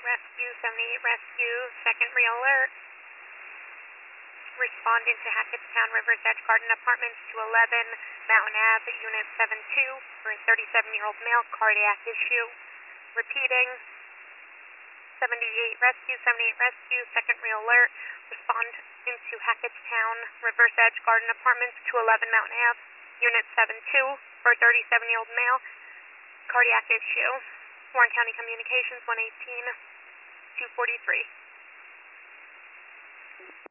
Rescue, 78 Rescue, second real alert. Responding to Hackettstown Rivers Edge Garden Apartments to 11 Mountain Ave, Unit 72 for a 37-year-old male, cardiac issue. Repeating, 78 Rescue, second real alert. Respond into Hackettstown Rivers Edge Garden Apartments to 11 Mountain Ave, Unit 72 for a 37-year-old male, cardiac issue. Warren County Communications, 118-243.